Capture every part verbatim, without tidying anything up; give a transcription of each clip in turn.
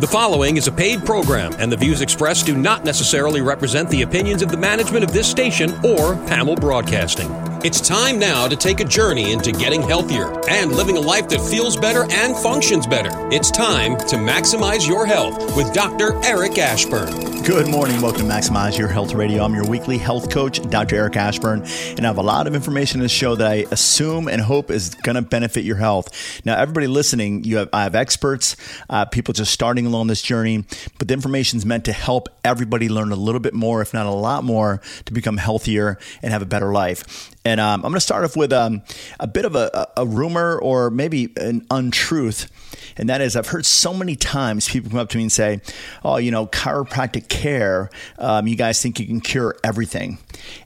The following is a paid program, and the views expressed do not necessarily represent the opinions of the management of this station or Pamel Broadcasting. It's time now to take a journey into getting healthier and living a life that feels better and functions better. It's time to maximize your health with Doctor Eric Ashburn. Good morning. Welcome to Maximize Your Health Radio. I'm your weekly health coach, Doctor Eric Ashburn, and I have a lot of information in this show that I assume and hope is going to benefit your health. Now, everybody listening, you have I have experts, uh, people just starting along this journey, but the information is meant to help everybody learn a little bit more, if not a lot more, to become healthier and have a better life. And um, I'm going to start off with um, a bit of a, a rumor or maybe an untruth. And that is, I've heard so many times people come up to me and say, oh, you know, chiropractic care, um, you guys think you can cure everything.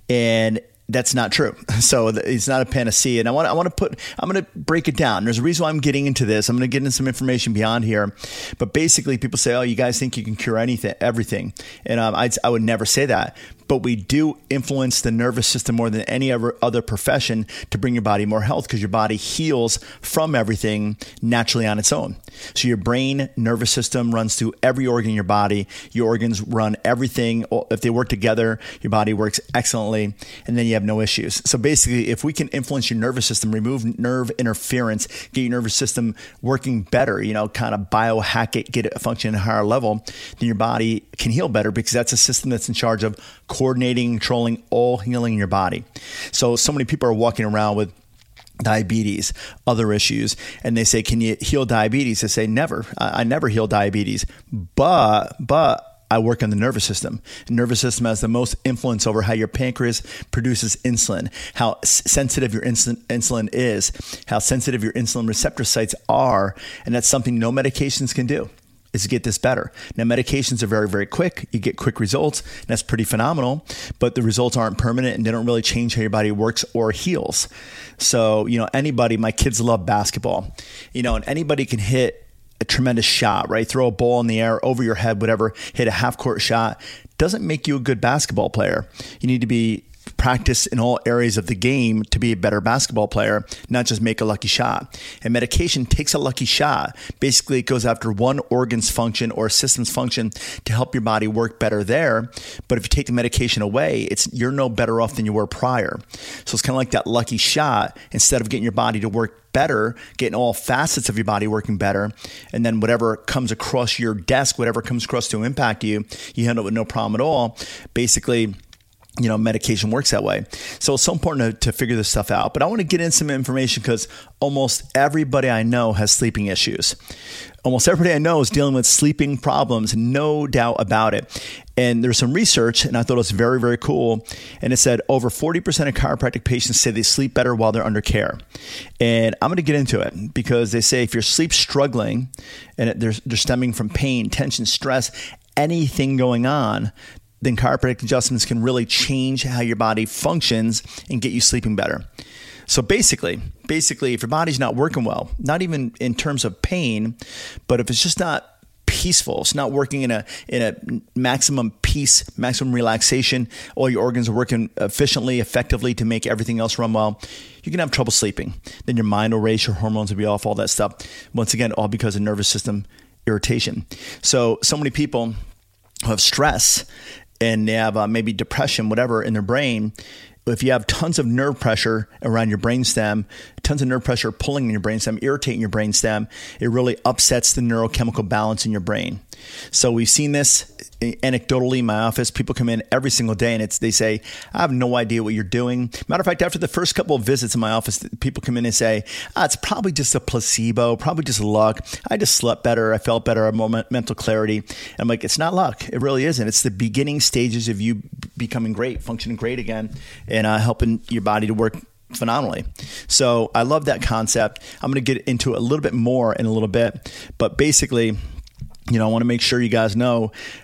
And that's not true. So it's not a panacea. And I want I want to put, I'm going to break it down. There's a reason why I'm getting into this. I'm going to get into some information beyond here. But basically people say, oh, you guys think you can cure anything, everything. And um, I'd, I would never say that. But we do influence the nervous system more than any other other profession to bring your body more health, because your body heals from everything naturally on its own. So your brain, nervous system runs through every organ in your body. Your organs run everything. If they work together, your body works excellently, and then you have no issues. So basically, if we can influence your nervous system, remove nerve interference, get your nervous system working better, you know, kind of biohack it, get it functioning at a higher level, then your body can heal better, because that's a system that's in charge of coordinating, controlling all healing in your body. So, so many people are walking around with diabetes, other issues, and they say, can you heal diabetes? I say, never. I, I never heal diabetes, but, but I work on the nervous system. The nervous system has the most influence over how your pancreas produces insulin, how s- sensitive your insulin, insulin is, how sensitive your insulin receptor sites are, and that's something no medications can do. Is to get this better. Now, medications are very, very quick. You get quick results, and that's pretty phenomenal, but the results aren't permanent, and they don't really change how your body works or heals. So, you know, anybody, my kids love basketball, you know, and anybody can hit a tremendous shot, right? Throw a ball in the air over your head, whatever, hit a half court shot. Doesn't make you a good basketball player. You need to be practice in all areas of the game to be a better basketball player, not just make a lucky shot. And medication takes a lucky shot. Basically, it goes after one organ's function or system's function to help your body work better there. But if you take the medication away, it's you're no better off than you were prior. So it's kind of like that lucky shot. Instead of getting your body to work better, getting all facets of your body working better, and then whatever comes across your desk, whatever comes across to impact you, you handle it with no problem at all. Basically, you know, medication works that way. So it's so important to, to figure this stuff out. But I want to get in some information because almost everybody I know has sleeping issues. Almost everybody I know is dealing with sleeping problems, no doubt about it. And there's some research, and I thought it was very, very cool. And it said over forty percent of chiropractic patients say they sleep better while they're under care. And I'm going to get into it because they say if you're sleep struggling and they're, they're stemming from pain, tension, stress, anything going on, then chiropractic adjustments can really change how your body functions and get you sleeping better. So basically, basically, if your body's not working well, not even in terms of pain, but if it's just not peaceful, it's not working in a in a maximum peace, maximum relaxation, all your organs are working efficiently, effectively to make everything else run well, you can have trouble sleeping. Then your mind will race, your hormones will be off, all that stuff. Once again, all because of nervous system irritation. So, so many people who have stress and they have uh, maybe depression, whatever, in their brain. If you have tons of nerve pressure around your brainstem, tons of nerve pressure pulling in your brainstem, irritating your brainstem, it really upsets the neurochemical balance in your brain. So we've seen this anecdotally in my office. People come in every single day and it's they say, I have no idea what you're doing. Matter of fact, after the first couple of visits in my office, people come in and say, ah, it's probably just a placebo, probably just luck. I just slept better. I felt better. I have more mental clarity. And I'm like, it's not luck. It really isn't. It's the beginning stages of you becoming great, functioning great again, and uh, helping your body to work phenomenally. So I love that concept. I'm going to get into it a little bit more in a little bit, but basically, you know, I want to make sure you guys know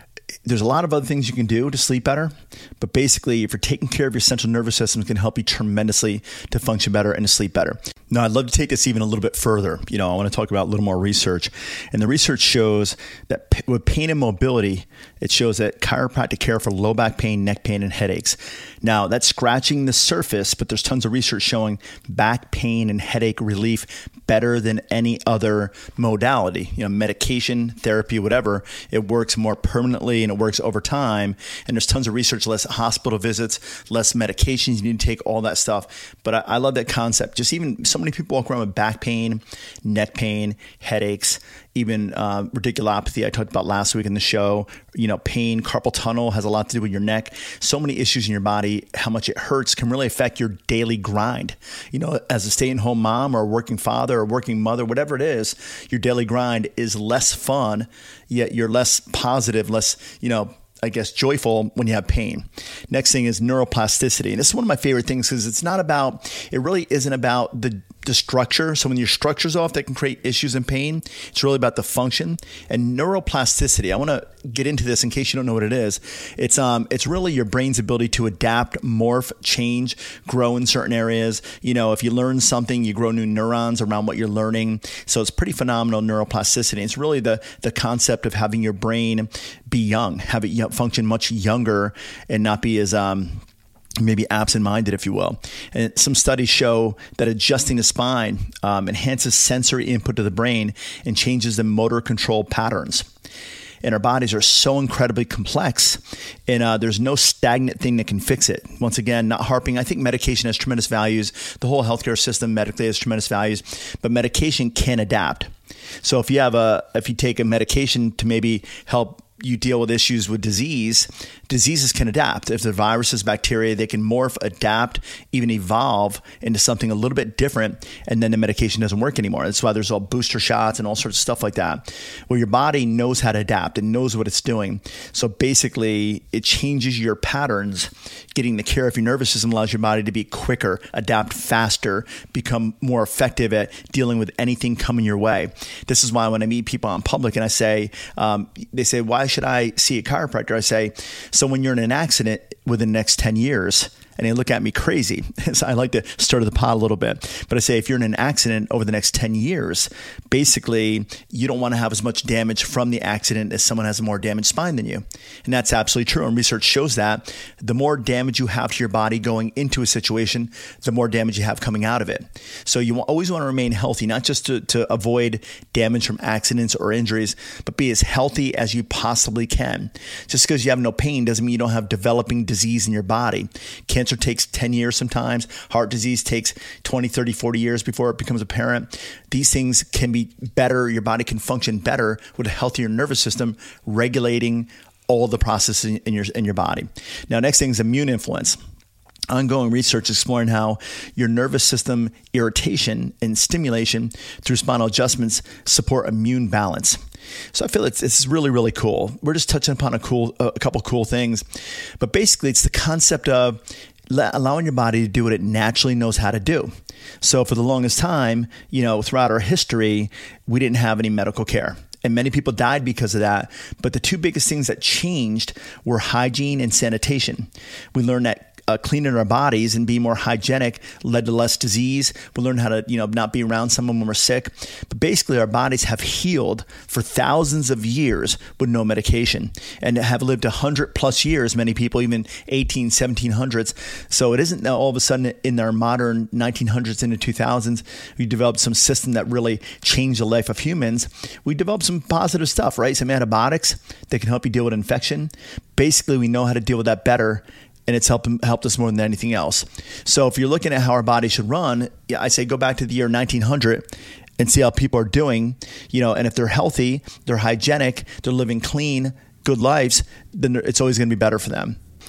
there's a lot of other things you can do to sleep better, but basically if you're taking care of your central nervous system, it's going to help you tremendously to function better and to sleep better. Now, I'd love to take this even a little bit further. You know, I want to talk about a little more research. And the research shows that p- with pain and mobility, it shows that chiropractic care for low back pain, neck pain, and headaches. Now, that's scratching the surface, but there's tons of research showing back pain and headache relief better than any other modality. You know, medication, therapy, whatever, it works more permanently and it works over time. And there's tons of research, less hospital visits, less medications you need to take, all that stuff. But I, I love that concept. Just even so many people walk around with back pain, neck pain, headaches, even uh, radiculopathy I talked about last week in the show. You know, pain, carpal tunnel has a lot to do with your neck. So many issues in your body, how much it hurts can really affect your daily grind. You know, as a stay-at-home mom or a working father or working mother, whatever it is, your daily grind is less fun, yet you're less positive, less, you know, I guess, joyful when you have pain. Next thing is neuroplasticity. And this is one of my favorite things because it's not about, it really isn't about the, the structure. So when your structure's off, that can create issues and pain. It's really about the function. And neuroplasticity, I want to get into this in case you don't know what it is. It's um, it's really your brain's ability to adapt, morph, change, grow in certain areas. You know, if you learn something, you grow new neurons around what you're learning. So it's pretty phenomenal, neuroplasticity. It's really the the concept of having your brain be young, have it function much younger and not be as um, maybe absent-minded, if you will. And some studies show that adjusting the spine um, enhances sensory input to the brain and changes the motor control patterns. And our bodies are so incredibly complex, and uh, there's no stagnant thing that can fix it. Once again, not harping. I think medication has tremendous values. The whole healthcare system medically has tremendous values, but medication can adapt. So if you have a, if you take a medication to maybe help you deal with issues with disease, diseases can adapt. If they're viruses, bacteria, they can morph, adapt, even evolve into something a little bit different, and then the medication doesn't work anymore. That's why there's all booster shots and all sorts of stuff like that, where your body knows how to adapt and knows what it's doing. So basically, it changes your patterns. Getting the care of your nervous system allows your body to be quicker, adapt faster, become more effective at dealing with anything coming your way. This is why when I meet people in public and I say, um, they say, why should I see a chiropractor? I say, so when you're in an accident within the next ten years, and they look at me crazy. So I like to stir the pot a little bit. But I say, if you're in an accident over the next ten years, basically, you don't want to have as much damage from the accident as someone has a more damaged spine than you. And that's absolutely true. And research shows that the more damage you have to your body going into a situation, the more damage you have coming out of it. So you always want to remain healthy, not just to, to avoid damage from accidents or injuries, but be as healthy as you possibly can. Just because you have no pain doesn't mean you don't have developing disease in your body. Cancer Cancer takes ten years sometimes. Heart disease takes twenty, thirty, forty years before it becomes apparent. These things can be better. Your body can function better with a healthier nervous system, regulating all the processes in your, in your body. Now, next thing is immune influence. Ongoing research exploring how your nervous system irritation and stimulation through spinal adjustments support immune balance. So I feel it's it's really, really cool. We're just touching upon a cool, a couple cool things, but basically it's the concept of allowing your body to do what it naturally knows how to do. So for the longest time, you know, throughout our history, we didn't have any medical care. And many people died because of that. But the two biggest things that changed were hygiene and sanitation. We learned that Uh, cleaning our bodies and being more hygienic led to less disease. We learned how to, you know, not be around someone when we're sick. But basically, our bodies have healed for thousands of years with no medication and have lived one hundred plus years, many people, even eighteen, seventeen hundreds. So it isn't now all of a sudden in our modern nineteen hundreds into two thousands, we developed some system that really changed the life of humans. We developed some positive stuff, right? Some antibiotics that can help you deal with infection. Basically, we know how to deal with that better. And it's helped helped us more than anything else. So if you're looking at how our body should run, I say go back to the year nineteen hundred and see how people are doing. You know, and if they're healthy, they're hygienic, they're living clean, good lives, then it's always going to be better for them.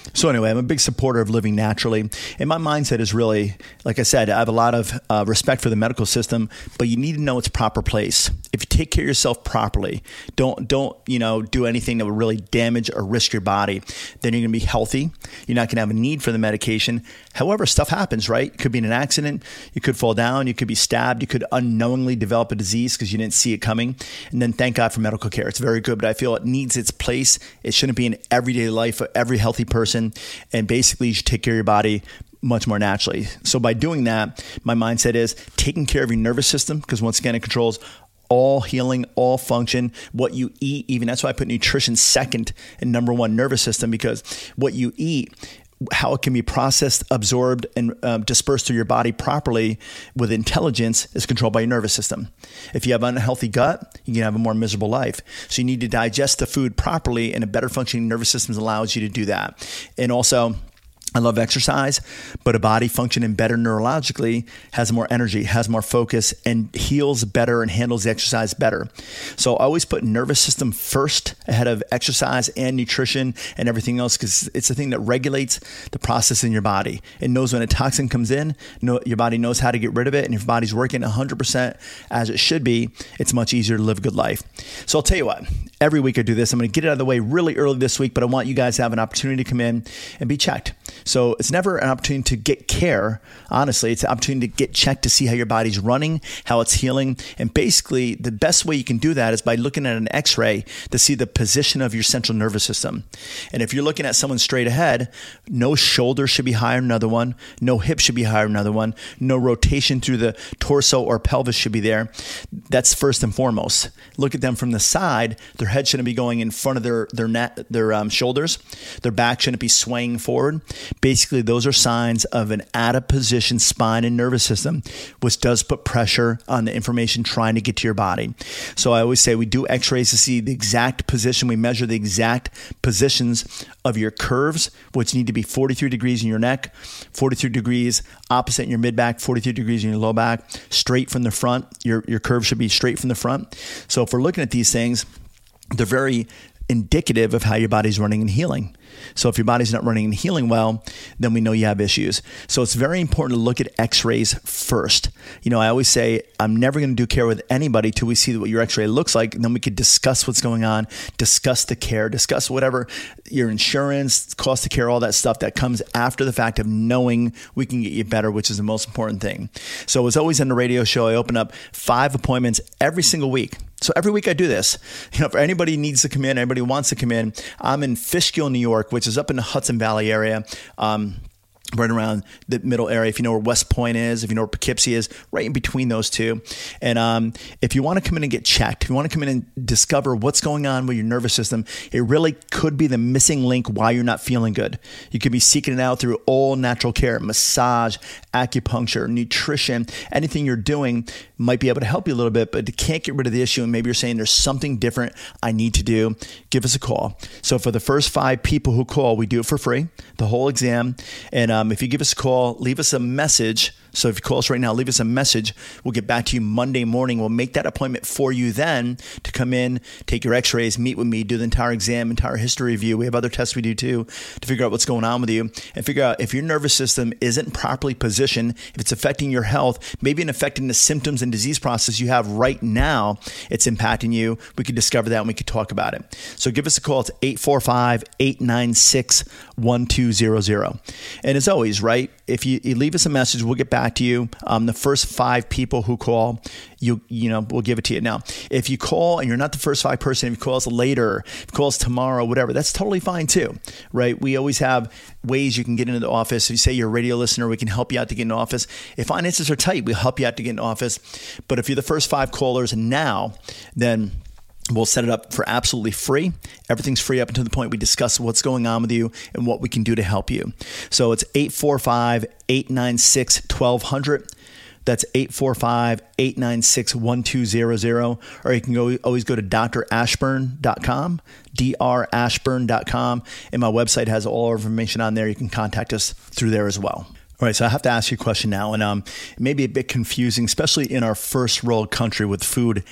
So anyway, I'm a big supporter of living naturally. And my mindset is really, like I said, I have a lot of uh, respect for the medical system, but you need to know its proper place. If you take care of yourself properly, don't, don't, you know, do anything that would really damage or risk your body, then you're going to be healthy. You're not going to have a need for the medication. However, stuff happens, right? It could be in an accident. You could fall down. You could be stabbed. You could unknowingly develop a disease because you didn't see it coming. And then thank God for medical care. It's very good, but I feel it needs its place. It shouldn't be in everyday life for every healthy person. And basically, you should take care of your body much more naturally. So by doing that, my mindset is taking care of your nervous system, because once again, it controls all healing, all function, what you eat. Even that's why I put nutrition second and number one, nervous system, because what you eat, how it can be processed, absorbed, and um, dispersed through your body properly with intelligence is controlled by your nervous system. If you have an unhealthy gut, you can have a more miserable life. So you need to digest the food properly, and a better functioning nervous system allows you to do that. And also, I love exercise, but a body functioning better neurologically has more energy, has more focus, and heals better and handles the exercise better. So I always put nervous system first ahead of exercise and nutrition and everything else, because it's the thing that regulates the process in your body. It knows when a toxin comes in, know, your body knows how to get rid of it. And if your body's working one hundred percent as it should be, it's much easier to live a good life. So I'll tell you what, every week I do this. I'm going to get it out of the way really early this week, but I want you guys to have an opportunity to come in and be checked. So it's never an opportunity to get care. Honestly, it's an opportunity to get checked to see how your body's running, how it's healing. And basically, the best way you can do that is by looking at an x-ray to see the position of your central nervous system. And if you're looking at someone straight ahead, no shoulder should be higher than another one. No hip should be higher than another one. No rotation through the torso or pelvis should be there. That's first and foremost. Look at them from the side. Their head shouldn't be going in front of their, their, net, their um, shoulders. Their back shouldn't be swaying forward. Basically, those are signs of an out-of-position spine and nervous system, which does put pressure on the information trying to get to your body. So I always say we do x-rays to see the exact position. We measure the exact positions of your curves, which need to be forty-three degrees in your neck, forty-three degrees opposite in your mid-back, forty-three degrees in your low back, straight from the front. Your, your curve should be straight from the front. So if we're looking at these things, they're very indicative of how your body's running and healing. So if your body's not running and healing well, then we know you have issues. So it's very important to look at x-rays first. You know, I always say I'm never going to do care with anybody till we see what your x-ray looks like. And then we could discuss what's going on, discuss the care, discuss whatever your insurance, cost of care, all that stuff that comes after the fact of knowing we can get you better, which is the most important thing. So as always on the radio show, I open up five appointments every single week. So every week I do this. You know, if anybody needs to come in, anybody wants to come in, I'm in Fishkill, New York, which is up in the Hudson Valley area. Um, right around the middle area. If you know where West Point is, if you know where Poughkeepsie is, right in between those two. And um, if you want to come in and get checked, if you want to come in and discover what's going on with your nervous system, it really could be the missing link why you're not feeling good. You could be seeking it out through all natural care, massage, acupuncture, nutrition, anything you're doing might be able to help you a little bit, but you can't get rid of the issue. And maybe you're saying there's something different I need to do. Give us a call. So for the first five people who call, we do it for free, the whole exam. And um, if you give us a call, leave us a message. So if you call us right now, leave us a message. We'll get back to you Monday morning. We'll make that appointment for you then to come in, take your x-rays, meet with me, do the entire exam, entire history review. We have other tests we do too to figure out what's going on with you and figure out if your nervous system isn't properly positioned, if it's affecting your health, maybe it's affecting the symptoms and disease process you have right now, it's impacting you. We could discover that and we could talk about it. So give us a call. It's eight four five, eight nine six, one two zero zero. And as always, right, if you, you leave us a message, we'll get back to you. Um, the first five people who call, you you know, we'll give it to you. Now, if you call and you're not the first five person, if you call us later, if you call us tomorrow, whatever, that's totally fine too, right? We always have ways you can get into the office. If you say you're a radio listener, we can help you out to get in the office. If finances are tight, we'll help you out to get in the office. But if you're the first five callers now, then we'll set it up for absolutely free. Everything's free up until the point we discuss what's going on with you and what we can do to help you. So it's eight four five, eight nine six, one two zero zero. That's eight four five, eight nine six, one two zero zero. Or you can go always go to d r ashburn dot com, d r ashburn dot com. And my website has all our information on there. You can contact us through there as well. All right, so I have to ask you a question now, and um, it may be a bit confusing, especially in our first world country with food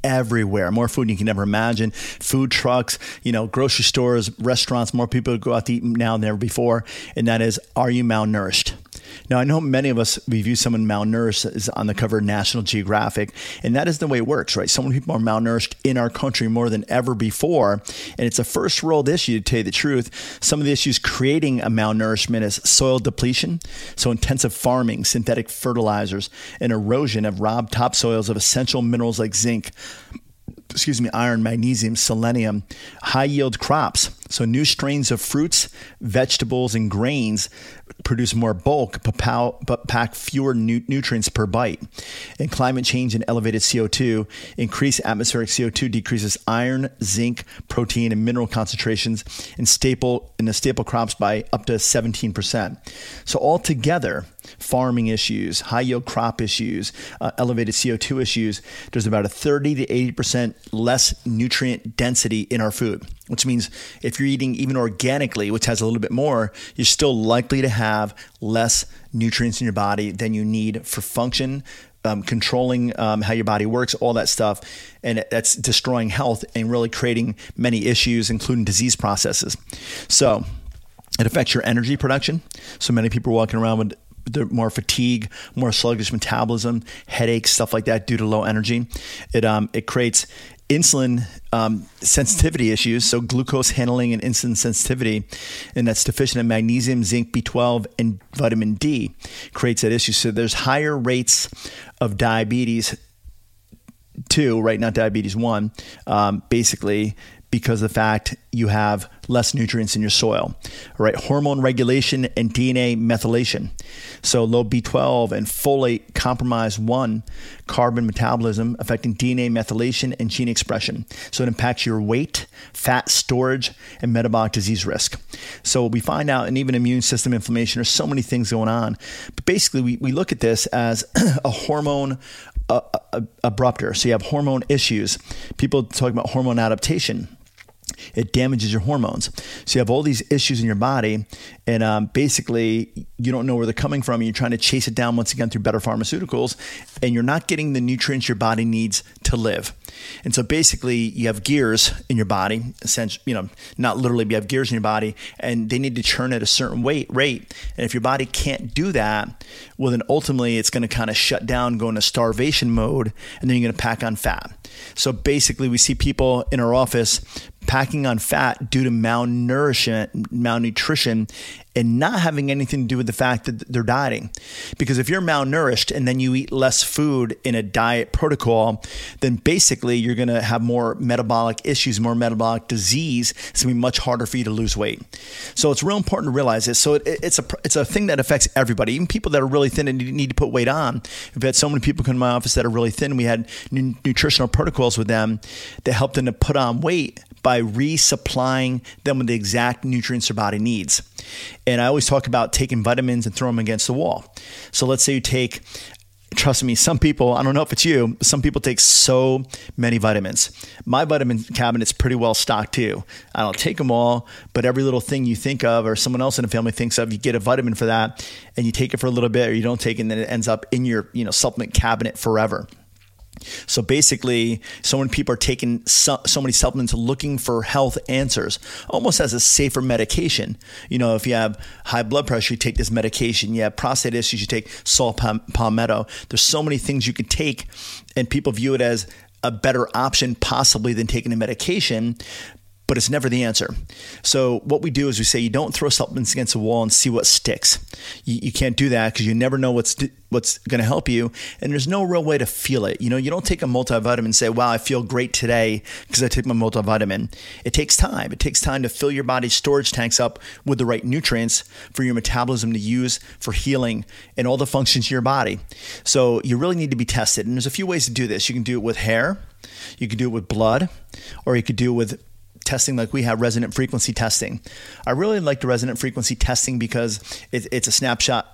everywhere, more food than you can ever imagine. Food trucks, you know, grocery stores, restaurants, more people go out to eat now than ever before. And that is, are you malnourished? Now, I know many of us, we view someone malnourished as on the cover of National Geographic, and that is the way it works, right? So many people are malnourished in our country more than ever before, and it's a first world issue, to tell you the truth. Some of the issues creating a malnourishment is soil depletion, so intensive farming, synthetic fertilizers, and erosion have robbed topsoils of essential minerals like zinc, excuse me, iron, magnesium, selenium, high yield crops. So new strains of fruits, vegetables, and grains produce more bulk but pack fewer nu- nutrients per bite. And climate change and elevated C O two, increased atmospheric C O two decreases iron, zinc, protein, and mineral concentrations in staple in the staple crops by up to seventeen percent. So altogether, farming issues, high yield crop issues, uh, elevated C O two issues, there's about a thirty to eighty percent less nutrient density in our food, which means if you're eating even organically, which has a little bit more, you're still likely to have less nutrients in your body than you need for function, um, controlling um, how your body works, all that stuff. And that's destroying health and really creating many issues, including disease processes. So it affects your energy production. So many people are walking around with the more fatigue, more sluggish metabolism, headaches, stuff like that due to low energy. It um, it creates insulin um, sensitivity issues, so glucose handling and insulin sensitivity, and that's deficient in magnesium, zinc, B twelve, and vitamin D creates that issue. So there's higher rates of diabetes two, right? Not diabetes one, um, basically because of the fact you have less nutrients in your soil, right? Hormone regulation and D N A methylation. So low B twelve and folate compromise one carbon metabolism, affecting D N A methylation and gene expression. So it impacts your weight, fat storage, and metabolic disease risk. So we find out, and even immune system inflammation, there's so many things going on. But basically, we, we look at this as a hormone uh, uh, abruptor. So you have hormone issues. People talk about hormone adaptation. It damages your hormones. So you have all these issues in your body, and um, basically you don't know where they're coming from. And you're trying to chase it down once again through better pharmaceuticals, and you're not getting the nutrients your body needs to live. And so basically you have gears in your body, essentially, you know, not literally, but you have gears in your body, and they need to churn at a certain weight rate. And if your body can't do that, well, then ultimately it's going to kind of shut down, go into starvation mode, and then you're going to pack on fat. So basically we see people in our office packing on fat due to malnourishment, malnutrition, and not having anything to do with the fact that they're dieting. Because if you're malnourished and then you eat less food in a diet protocol, then basically you're going to have more metabolic issues, more metabolic disease. It's going to be much harder for you to lose weight. So it's real important to realize this. So it, it's a it's a thing that affects everybody, even people that are really thin and need to put weight on. We've had so many people come to my office that are really thin. We had n- nutritional protocols with them that helped them to put on weight by resupplying them with the exact nutrients their body needs. And I always talk about taking vitamins and throwing them against the wall. So let's say you take, trust me, some people, I don't know if it's you, some people take so many vitamins. My vitamin cabinet's pretty well stocked too. I don't take them all, but every little thing you think of or someone else in the family thinks of, you get a vitamin for that and you take it for a little bit or you don't take it and then it ends up in your, you know, supplement cabinet forever. So basically, so many people are taking so, so many supplements looking for health answers, almost as a safer medication. You know, if you have high blood pressure, you take this medication. You have prostate issues, you take saw palmetto. There's so many things you can take, and people view it as a better option possibly than taking a medication. But it's never the answer. So what we do is we say you don't throw supplements against the wall and see what sticks. You, you can't do that because you never know what's what's going to help you, and there's no real way to feel it. You know, you don't take a multivitamin and say, "Wow, I feel great today because I took my multivitamin." It takes time. It takes time to fill your body's storage tanks up with the right nutrients for your metabolism to use for healing and all the functions of your body. So you really need to be tested, and there's a few ways to do this. You can do it with hair, you can do it with blood, or you could do it with testing like we have, resonant frequency testing. I really like the resonant frequency testing because it, it's a snapshot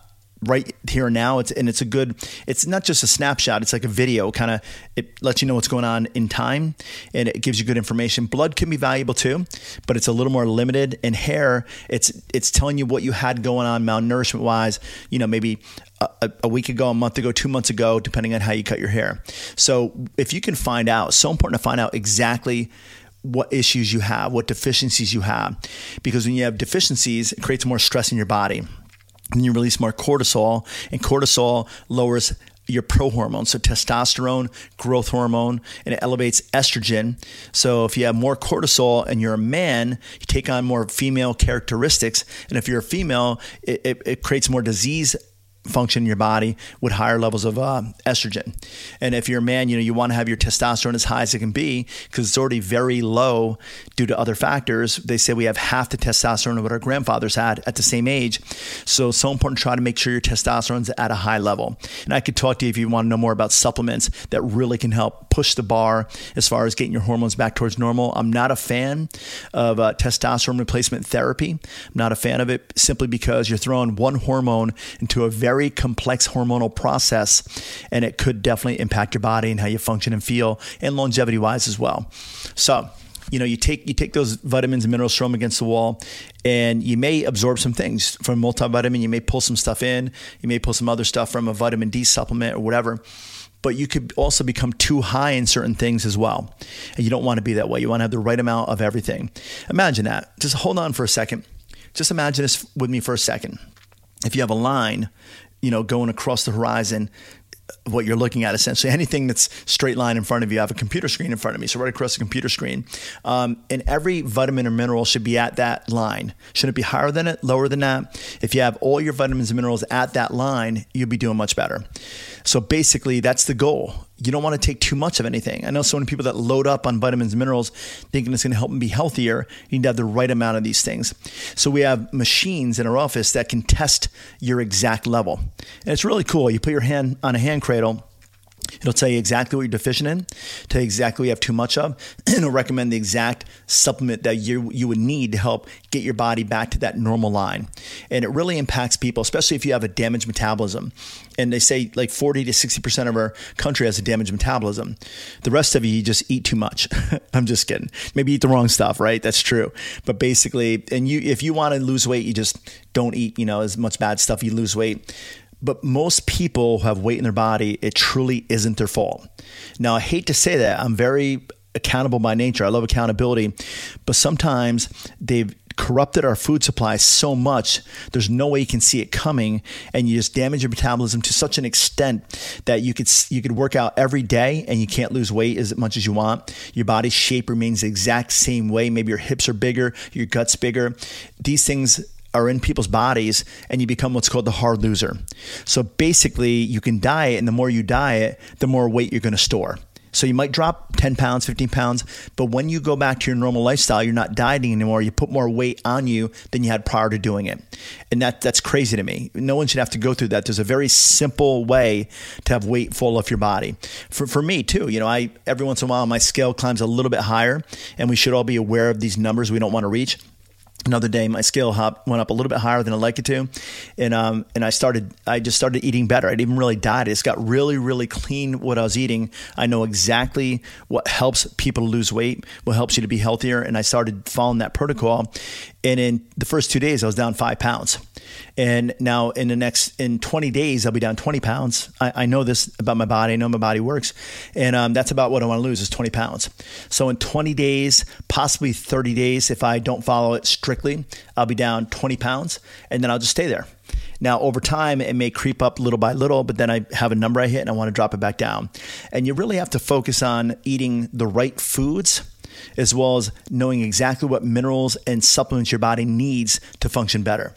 right here and now. It's and it's a good, it's not just a snapshot. It's like a video kind of, it lets you know what's going on in time and it gives you good information. Blood can be valuable too, but it's a little more limited. And hair, it's, it's telling you what you had going on malnourishment wise, you know, maybe a, a week ago, a month ago, two months ago, depending on how you cut your hair. So if you can find out, it's so important to find out exactly what issues you have, what deficiencies you have, because when you have deficiencies, it creates more stress in your body. And you release more cortisol, and cortisol lowers your prohormone, so testosterone, growth hormone, and it elevates estrogen. So if you have more cortisol and you're a man, you take on more female characteristics. And if you're a female, it, it, it creates more disease function in your body with higher levels of uh, estrogen. And if you're a man, you know, you want to have your testosterone as high as it can be because it's already very low due to other factors. They say we have half the testosterone of what our grandfathers had at the same age. So it's so important to try to make sure your testosterone's at a high level. And I could talk to you if you want to know more about supplements that really can help push the bar as far as getting your hormones back towards normal. I'm not a fan of uh, testosterone replacement therapy. I'm not a fan of it simply because you're throwing one hormone into a very very complex hormonal process, and it could definitely impact your body and how you function and feel, and longevity wise as well. So, you know, you take you take those vitamins and minerals, throw them against the wall, and you may absorb some things from multivitamin. You may pull some stuff in. You may pull some other stuff from a vitamin D supplement or whatever. But you could also become too high in certain things as well. And you don't want to be that way. You want to have the right amount of everything. Imagine that. Just hold on for a second. Just imagine this with me for a second. If you have a line, you know, going across the horizon, what you're looking at, essentially anything that's straight line in front of you. I have a computer screen in front of me, so right across the computer screen. Um, and every vitamin or mineral should be at that line. Should it be higher than it, lower than that? If you have all your vitamins and minerals at that line, you'll be doing much better. So basically, that's the goal. You don't want to take too much of anything. I know so many people that load up on vitamins and minerals thinking it's going to help them be healthier. You need to have the right amount of these things. So we have machines in our office that can test your exact level. And it's really cool. You put your hand on a hand cradle. It'll tell you exactly what you're deficient in, tell you exactly what you have too much of, and it'll recommend the exact supplement that you you would need to help get your body back to that normal line. And it really impacts people, especially if you have a damaged metabolism. And they say like forty to sixty percent of our country has a damaged metabolism. The rest of you, you just eat too much. I'm just kidding. Maybe eat the wrong stuff, right? That's true. But basically, and you if you want to lose weight, you just don't eat, you know, as much bad stuff, you lose weight. But most people who have weight in their body, it truly isn't their fault. Now, I hate to say that. I'm very accountable by nature. I love accountability. But sometimes they've corrupted our food supply so much, there's no way you can see it coming, and you just damage your metabolism to such an extent that you could you could work out every day and you can't lose weight as much as you want. Your body's shape remains the exact same way. Maybe your hips are bigger, your gut's bigger. These things are in people's bodies, and you become what's called the hard loser. So basically, you can diet, and the more you diet, the more weight you're going to store. So you might drop ten pounds, fifteen pounds, but when you go back to your normal lifestyle, you're not dieting anymore. You put more weight on you than you had prior to doing it. And that that's crazy to me. No one should have to go through that. There's a very simple way to have weight fall off your body. For for me too, you know, I every once in a while my scale climbs a little bit higher, and we should all be aware of these numbers we don't want to reach. Another day, my scale hop went up a little bit higher than I'd like it to. And um, and I started, I just started eating better. I didn't even really diet. I just got really, really clean what I was eating. I know exactly what helps people lose weight, what helps you to be healthier. And I started following that protocol. And in the first two days, I was down five pounds. And now in the next, in twenty days, I'll be down twenty pounds. I, I know this about my body. I know my body works. And um, that's about what I want to lose is twenty pounds. So in twenty days, possibly thirty days, if I don't follow it strictly, I'll be down twenty pounds, and then I'll just stay there. Now, over time, it may creep up little by little, but then I have a number I hit and I want to drop it back down. And you really have to focus on eating the right foods, as well as knowing exactly what minerals and supplements your body needs to function better.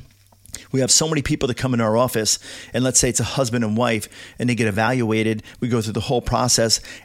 We have so many people that come into our office, and let's say it's a husband and wife, and they get evaluated. We go through the whole process,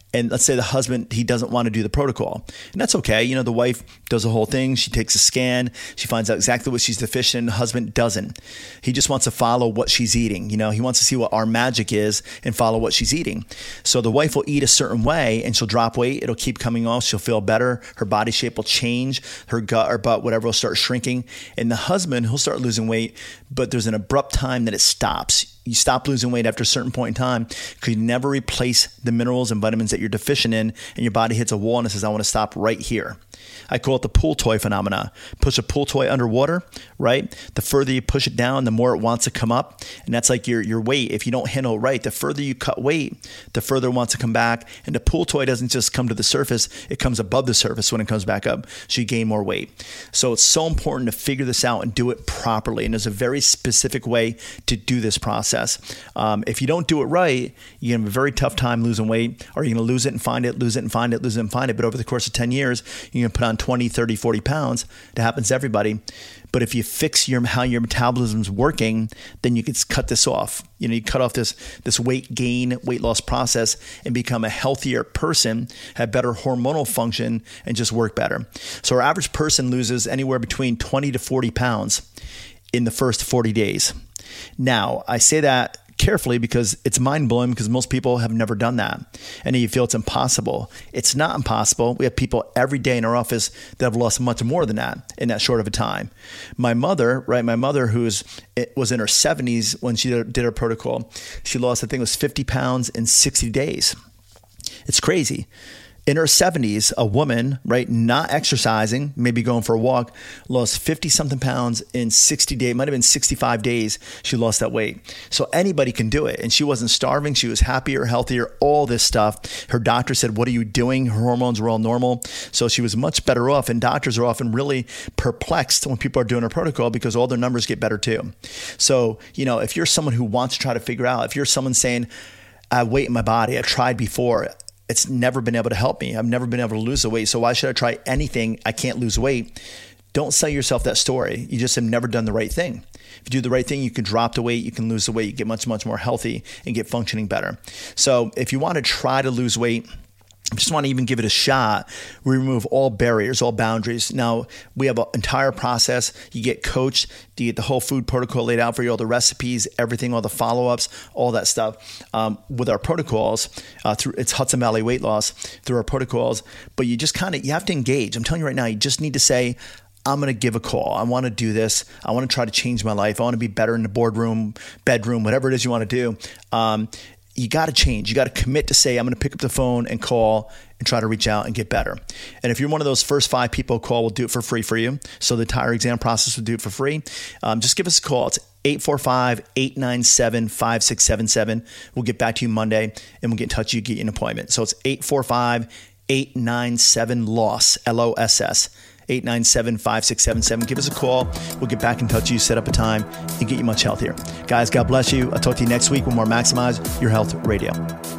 And let's say the husband, he doesn't want to do the protocol. And that's okay. You know, the wife does the whole thing. She takes a scan. She finds out exactly what she's deficient in. The husband doesn't. He just wants to follow what she's eating. You know, he wants to see what our magic is and follow what she's eating. So the wife will eat a certain way and she'll drop weight. It'll keep coming off. She'll feel better. Her body shape will change. Her gut or butt, whatever, will start shrinking. And the husband, he'll start losing weight, but there's an abrupt time that it stops. You stop losing weight after a certain point in time because you never replace the minerals and vitamins that you're deficient in, and your body hits a wall and says, I want to stop right here. I call it the pool toy phenomena. Push a pool toy underwater, right? The further you push it down, the more it wants to come up. And that's like your, your weight. If you don't handle it right, the further you cut weight, the further it wants to come back. And the pool toy doesn't just come to the surface, it comes above the surface when it comes back up. So you gain more weight. So it's so important to figure this out and do it properly. And there's a very specific way to do this process. Um, if you don't do it right, you're going to have a very tough time losing weight, or you're going to lose it and find it, lose it and find it, lose it and find it. But over the course of ten years, you're going to put on twenty, thirty, forty pounds. That happens to everybody. But if you fix your how your metabolism's working, then you can cut this off. You know, you cut off this this weight gain, weight loss process and become a healthier person, have better hormonal function, and just work better. So our average person loses anywhere between twenty to forty pounds in the first forty days. Now, I say that carefully because it's mind-blowing because most people have never done that. And you feel it's impossible. It's not impossible. We have people every day in our office that have lost much more than that in that short of a time. My mother, right, my mother who was, it was in her seventies when she did her protocol, she lost, I think it was fifty pounds in sixty days. It's crazy. In her seventies, a woman, right, not exercising, maybe going for a walk, lost fifty something pounds in sixty days. It might have been sixty-five days she lost that weight. So anybody can do it. And she wasn't starving. She was happier, healthier, all this stuff. Her doctor said, what are you doing? Her hormones were all normal. So she was much better off. And doctors are often really perplexed when people are doing a protocol because all their numbers get better too. So, you know, if you're someone who wants to try to figure out, if you're someone saying, I have weight in my body, I've tried before, it's never been able to help me. I've never been able to lose the weight. So why should I try anything? I can't lose weight. Don't sell yourself that story. You just have never done the right thing. If you do the right thing, you can drop the weight, you can lose the weight, you get much, much more healthy and get functioning better. So if you want to try to lose weight, I just want to even give it a shot. We remove all barriers, all boundaries. Now, we have an entire process. You get coached. You get the whole food protocol laid out for you, all the recipes, everything, all the follow-ups, all that stuff um, with our protocols. Uh, through It's Hudson Valley Weight Loss through our protocols. But you just kind of, you have to engage. I'm telling you right now, you just need to say, I'm going to give a call. I want to do this. I want to try to change my life. I want to be better in the boardroom, bedroom, whatever it is you want to do. Um, You got to change. You got to commit to say, I'm going to pick up the phone and call and try to reach out and get better. And if you're one of those first five people call, we'll do it for free for you. So the entire exam process will do it for free. Um, just give us a call. It's eight four five, eight nine seven, five six seven seven. We'll get back to you Monday and we'll get in touch with you, get you an appointment. So it's eight four five, eight nine seven, L O S S, L O S S. eight nine seven, five six seven seven. Give us a call. We'll get back in touch with you, set up a time, and get you much healthier. Guys, God bless you. I'll talk to you next week with more Maximize Your Health Radio.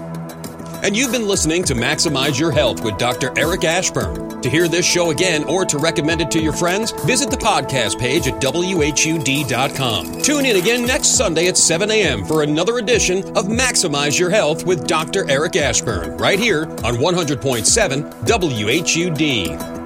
And you've been listening to Maximize Your Health with Doctor Eric Ashburn. To hear this show again or to recommend it to your friends, visit the podcast page at W H U D dot com. Tune in again next Sunday at seven a.m. for another edition of Maximize Your Health with Doctor Eric Ashburn, right here on one hundred point seven W H U D.